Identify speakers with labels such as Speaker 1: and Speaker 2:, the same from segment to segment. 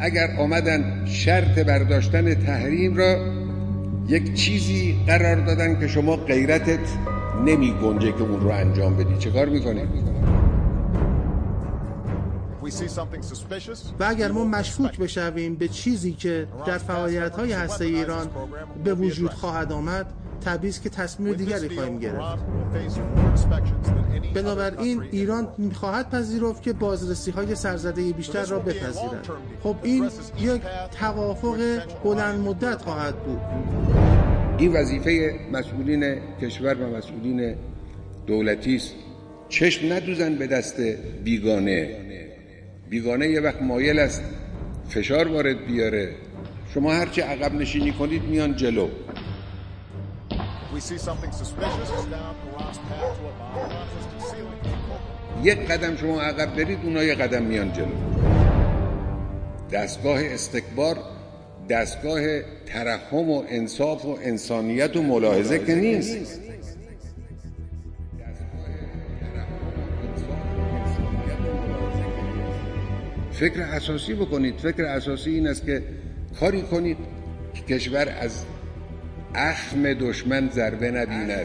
Speaker 1: اگر آمدن شرط برداشتن تحریم را یک چیزی قرار دادن که شما غیرتت نمی گنجه که اون رو انجام بدی، چه کار میکنی؟
Speaker 2: و اگر ما مشکوک بشویم به چیزی که در فعالیت‌های هسته‌ای ایران به وجود خواهد آمد، طبیعی است که تصمیم دیگری خواهیم گرفت. بنابراین ایران می‌خواهد پذیرفت که بازرسی‌های سرزده بیشتر را بپذیرد. خب این یک توافق بلند مدت خواهد بود.
Speaker 1: این وظیفه مسئولین کشور و مسئولین دولتی است. چشم ندوزن به دست بیگانه یه وقت مایل است فشار وارد بیاره، شما هرچی عقب نشینی کنید میان جلو. یک قدم شما عقب برید اونا یک قدم میان جلو. دستگاه استکبار دستگاه ترحم و انصاف و انسانیت و ملاحظه که نیست. فکر اساسی بکنید. فکر اساسی این است که کاری کنید که کشور از اخم دشمن ضربه نبیند.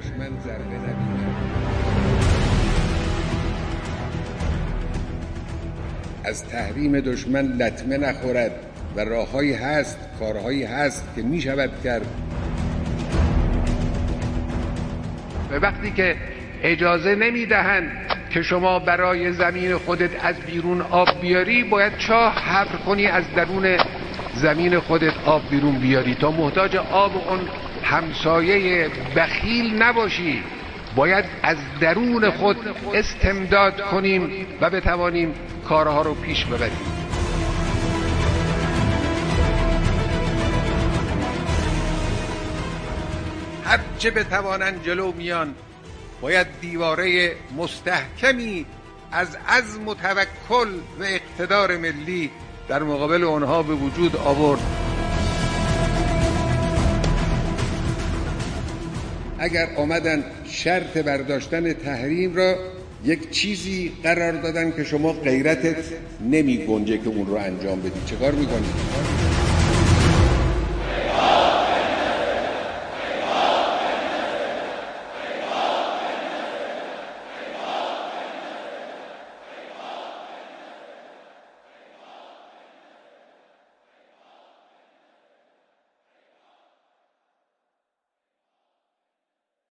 Speaker 1: از تحریم دشمن لطمه نخورد و راههایی هست، کارهایی هست که می شود کرد.
Speaker 3: و وقتی که اجازه نمی دهند که شما برای زمین خودت از بیرون آب بیاری، باید چاه حفر کنی از درون زمین خودت آب بیرون بیاری تا محتاج آب اون همسایه بخیل نباشی. باید از درون خود استمداد کنیم و بتوانیم کارها رو پیش ببریم. هر چه بتوانند جلو میان. باید دیواره مستحکمی از عزم و توکل و اقتدار ملی در مقابل آنها به وجود آورد.
Speaker 1: اگر آمدن شرط برداشتن تحریم را یک چیزی قرار دادن که شما غیرتت نمی گنجه که اون رو انجام بدی، چه کار میکنی؟